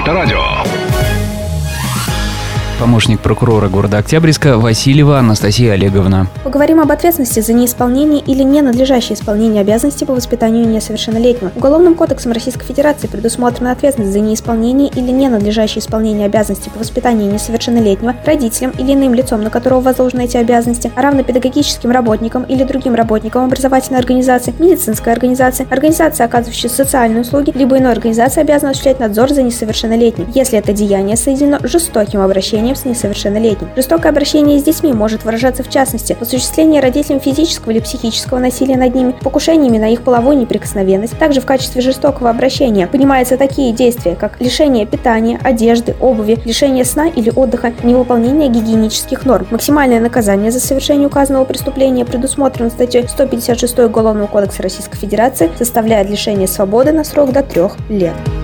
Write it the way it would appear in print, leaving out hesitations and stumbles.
Авторадио. Помощник прокурора города Октябрьска Васильева Анастасия Олеговна. Поговорим об ответственности за неисполнение или ненадлежащее исполнение обязанностей по воспитанию несовершеннолетнего. Уголовным кодексом Российской Федерации предусмотрена ответственность за неисполнение или ненадлежащее исполнение обязанностей по воспитанию несовершеннолетнего родителям или иным лицом, на которого возложены эти обязанности, а равно педагогическим работникам или другим работникам образовательной организации, медицинской организации, организации, оказывающей социальные услуги, либо иной организации обязана осуществлять надзор за несовершеннолетним, если это деяние соединено с жестоким обращением с несовершеннолетним. Жестокое обращение с детьми может выражаться в частности в осуществлении родителям физического или психического насилия над ними, покушениями на их половую неприкосновенность. Также в качестве жестокого обращения понимаются такие действия, как лишение питания, одежды, обуви, лишение сна или отдыха, невыполнение гигиенических норм. Максимальное наказание за совершение указанного преступления предусмотрено статьей 156 Уголовного кодекса Российской Федерации, составляет лишение свободы на срок до 3 лет.